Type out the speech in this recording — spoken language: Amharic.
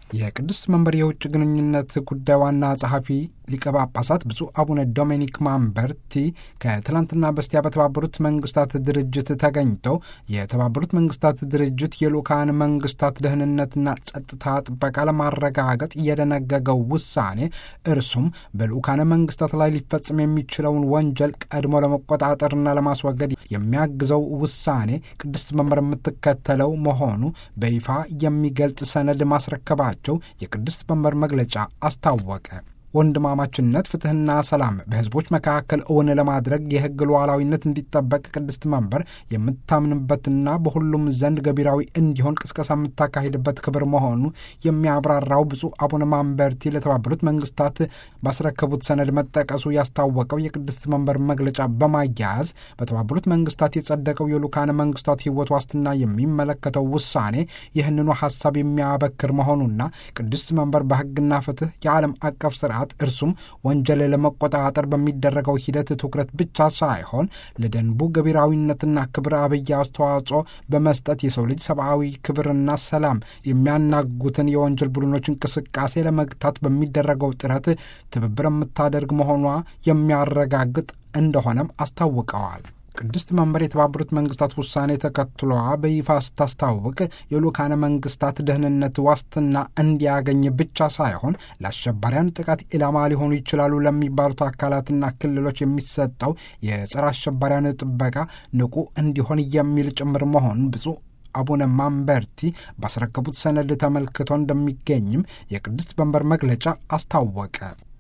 የቅድስት መንበር የውጭ ግንኙነት ጉዳይ ዋና ጸሐፊ ሊቀ ጳጳሳት ብፁዕ አቡነ ዶሜኒክ ማምበርቲ ከትላንትና በስቲያ በተባበሩት መንግስታት ድርጅት ተገኝተው የተባበሩት መንግስታት ድርጅት የልኡካን መንግስታት ደህንነትና ጸጥታ ጥበቃ ለማረጋገጥ የደነገገው ውሳኔ እርሱም በልኡካን መንግስታት ላይ ሊፈጽም የሚችለውን ወንጀል ቀድሞ ለመቆጣጠርና ለማስወገድ የሚያግዘው ውሳኔ ቅድስት መንበር የምትከተለው መሆኑ በይፋ የሚገልጽ ሰነድ ማስረከባቸው የቅድስት መንበር መግለጫ አስታወቀ። ወንድማማችነት፣ ፍትህና ሰላም በህዝቦች መካከል እውን ለማድረግ የህግ ሉዓላዊነት እንዲጠበቅ ቅድስት መንበር የምታምንበትና በሁሉም ዘንድ ገቢራዊ እንዲሆን ቅስቀሳ የምታካሂድበት ክብር መሆኑ የሚያብራራው ብፁዕ አቡነ ማምበርቲ ለተባበሩት መንግስታት ባስረከቡት ሰነድ መጠቀሱ ያስታወቀው የቅድስት መንበር መግለጫ በማያያዝ በተባበሩት መንግስታት የጸደቀው የልኡካን መንግስታት ህይወት ዋስትና የሚመለከተው ውሳኔ ይህንኑ ሀሳብ የሚያበክር መሆኑና ቅድስት መንበር በህግና ፍትህ የዓለም አቀፍ ስርዓት እርሱም ወንጀል ለመቆጣጠር በሚደረገው ሂደት ትኩረት ብቻ ሳይሆን ለደንቡ ገቢራዊነትና ክብር አብይ አስተዋጽኦ በመስጠት የሰው ልጅ ሰብአዊ ክብርና ሰላም የሚያናጉትን የወንጀል ቡድኖች እንቅስቃሴ ለመግታት በሚደረገው ጥረት ትብብር የምታደርግ መሆኗ የሚያረጋግጥ እንደሆነም አስታውቀዋል። ቅድስት መንበር የተባበሩት መንግስታት ውሳኔ ተከትሏ በይፋ ስታስታውቅ የልኡካን መንግስታት ደህንነት ዋስትና እንዲያገኝ ብቻ ሳይሆን ለአሸባሪያን ጥቃት ኢላማ ሊሆኑ ይችላሉ ለሚባሉት አካላትና ክልሎች የሚሰጠው የጸረ አሸባሪያን ጥበቃ ንቁ እንዲሆን የሚል ጭምር መሆኑን ብፁዕ አቡነ ማምበርቲ ባስረከቡት ሰነድ ተመልክቶ እንደሚገኝም የቅድስት መንበር መግለጫ አስታወቀ።